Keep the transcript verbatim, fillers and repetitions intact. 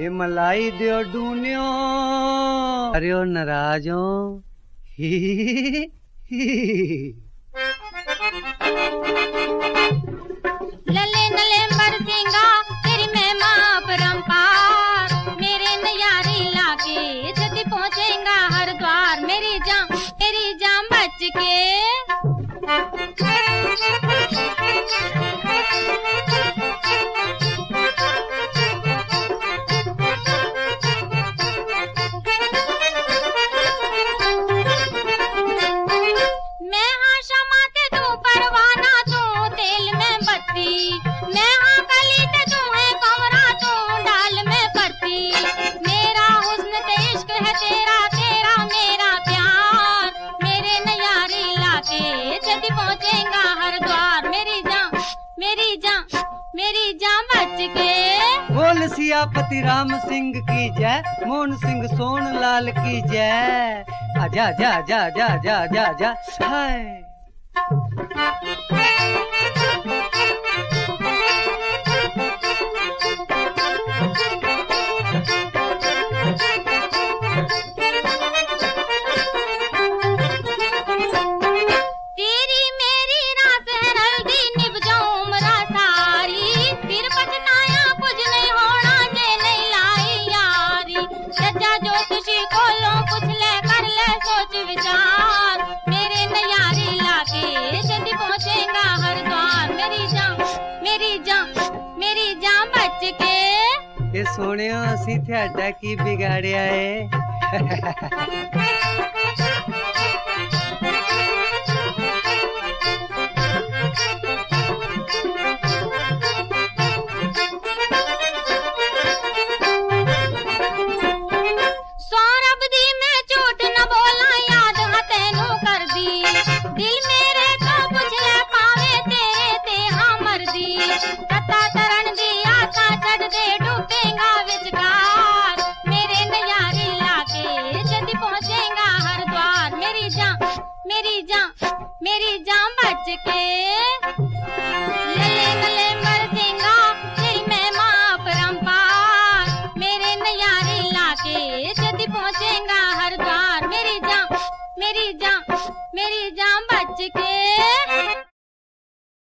ये मलाई दियो डूनियो अरे ओ नाराज हो लले नले बरसेंगा तेरी महिमा परंपार मेरे नयारी लाके जल्दी पहुंचेगा हर द्वार मेरी जान मेरी जान बच के पहुंचेगा हर द्वार मेरी जान मेरी जान मेरी जान बच के। बोल सियापति राम सिंह की जय मोहन सिंह सोन लाल की जय आजा जा जा जा जा जा जा हाय मेरे नयारी लाके जल्दी पहुंचेगा हर द्वार मेरी जान मेरी जान मेरी जान बच के। ये सोने असी थेड़ा की बिगाड़िया है